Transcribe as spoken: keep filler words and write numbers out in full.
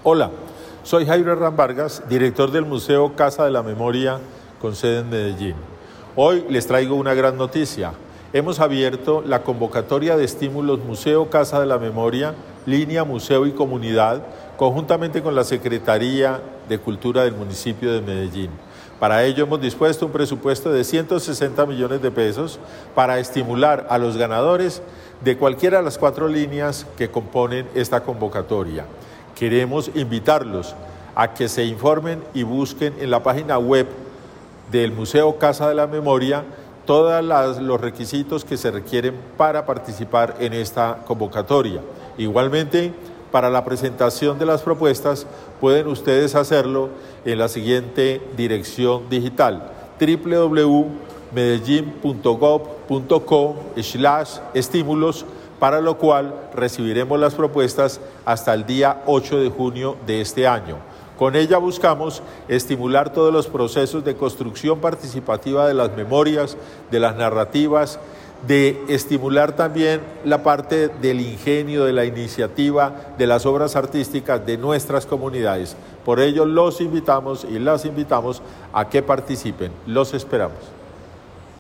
Hola, soy Jairo Herrán Vargas, director del Museo Casa de la Memoria con sede en Medellín. Hoy les traigo una gran noticia. Hemos abierto la convocatoria de estímulos Museo Casa de la Memoria, línea Museo y Comunidad, conjuntamente con la Secretaría de Cultura del municipio de Medellín. Para ello hemos dispuesto un presupuesto de ciento sesenta millones de pesos para estimular a los ganadores de cualquiera de las cuatro líneas que componen esta convocatoria. Queremos invitarlos a que se informen y busquen en la página web del Museo Casa de la Memoria todos los requisitos que se requieren para participar en esta convocatoria. Igualmente, para la presentación de las propuestas, pueden ustedes hacerlo en la siguiente dirección digital: doble u doble u doble u punto medellín punto gob punto co slash estímulos, para lo cual recibiremos las propuestas hasta el día ocho de junio de este año. Con ella buscamos estimular todos los procesos de construcción participativa de las memorias, de las narrativas, de estimular también la parte del ingenio, de la iniciativa, de las obras artísticas de nuestras comunidades. Por ello los invitamos y las invitamos a que participen. Los esperamos.